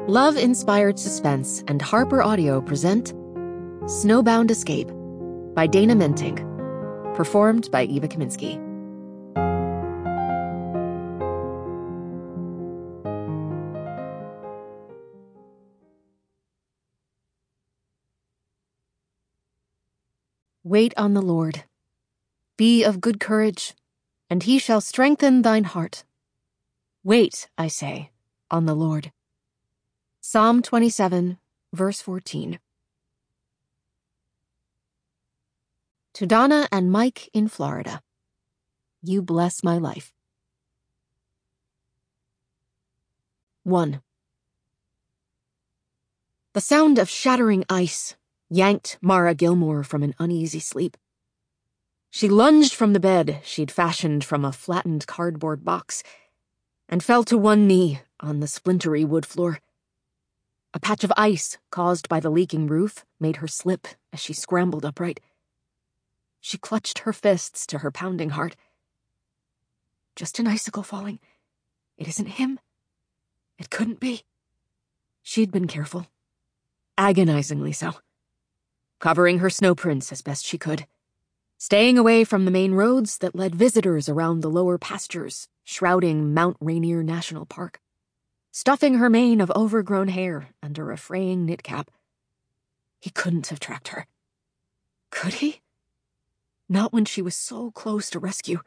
Love-inspired suspense and Harper Audio present Snowbound Escape by Dana Mentink, performed by Eva Kaminsky. Wait on the Lord. Be of good courage, and he shall strengthen thine heart. Wait, I say, on the Lord. Psalm 27, verse 14. To Donna and Mike in Florida. You bless my life. 1. The sound of shattering ice yanked Mara Gilmore from an uneasy sleep. She lunged from the bed she'd fashioned from a flattened cardboard box and fell to one knee on the splintery wood floor. A patch of ice caused by the leaking roof made her slip as she scrambled upright. She clutched her fists to her pounding heart. Just an icicle falling. It isn't him. It couldn't be. She'd been careful. Agonizingly so. Covering her snow prints as best she could. Staying away from the main roads that led visitors around the lower pastures, shrouding Mount Rainier National Park. Stuffing her mane of overgrown hair under a fraying knit cap. He couldn't have tracked her. Could he? Not when she was so close to rescue.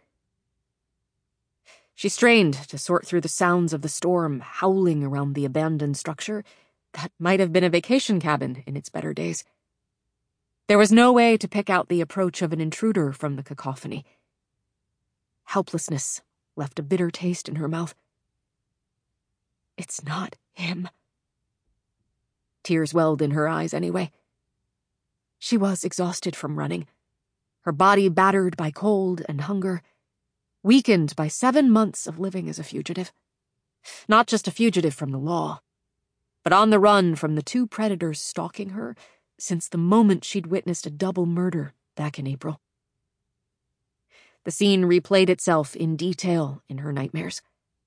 She strained to sort through the sounds of the storm howling around the abandoned structure that might have been a vacation cabin in its better days. There was no way to pick out the approach of an intruder from the cacophony. Helplessness left a bitter taste in her mouth. It's not him. Tears welled in her eyes anyway. She was exhausted from running, her body battered by cold and hunger, weakened by 7 months of living as a fugitive. Not just a fugitive from the law, but on the run from the 2 predators stalking her since the moment she'd witnessed a double murder back in April. The scene replayed itself in detail in her nightmares.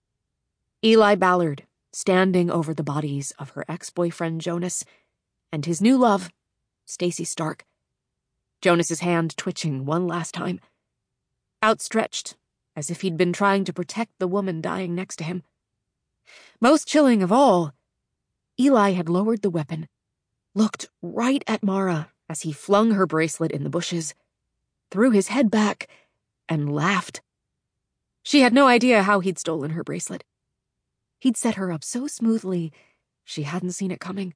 Eli Ballard, standing over the bodies of her ex-boyfriend Jonas and his new love, Stacy Stark. Jonas's hand twitching one last time, outstretched as if he'd been trying to protect the woman dying next to him. Most chilling of all, Eli had lowered the weapon, looked right at Mara as he flung her bracelet in the bushes, threw his head back, and laughed. She had no idea how he'd stolen her bracelet. He'd set her up so smoothly, she hadn't seen it coming.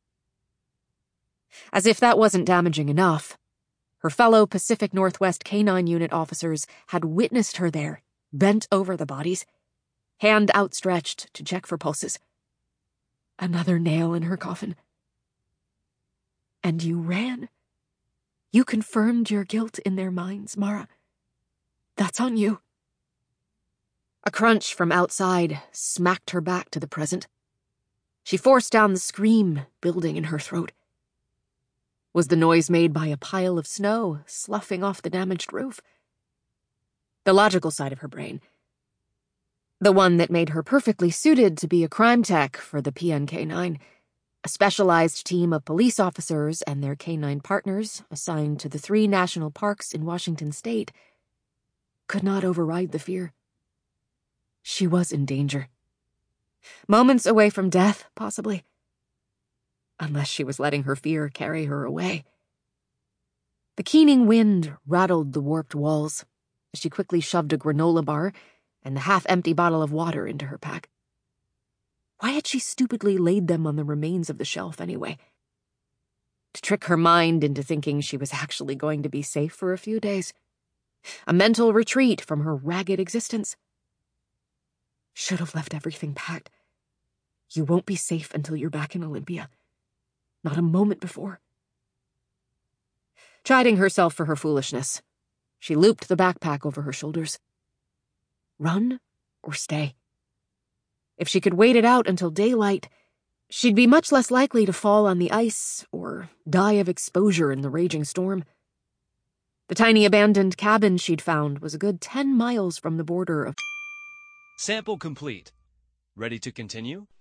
As if that wasn't damaging enough, her fellow Pacific Northwest K-9 unit officers had witnessed her there, bent over the bodies, hand outstretched to check for pulses. Another nail in her coffin. And you ran? You confirmed your guilt in their minds, Mara. That's on you. A crunch from outside smacked her back to the present. She forced down the scream building in her throat. Was the noise made by a pile of snow sloughing off the damaged roof? The logical side of her brain. The one that made her perfectly suited to be a crime tech for the PNK-9, a specialized team of police officers and their K-9 partners assigned to the 3 national parks in Washington state, could not override the fear. She was in danger. Moments away from death, possibly. Unless she was letting her fear carry her away. The keening wind rattled the warped walls as she quickly shoved a granola bar and the half-empty bottle of water into her pack. Why had she stupidly laid them on the remains of the shelf anyway? To trick her mind into thinking she was actually going to be safe for a few days. A mental retreat from her ragged existence. Should have left everything packed. You won't be safe until you're back in Olympia. Not a moment before. Chiding herself for her foolishness, she looped the backpack over her shoulders. Run or stay? If she could wait it out until daylight, she'd be much less likely to fall on the ice or die of exposure in the raging storm. The tiny abandoned cabin she'd found was a good 10 miles from the border of... Sample complete. Ready to continue?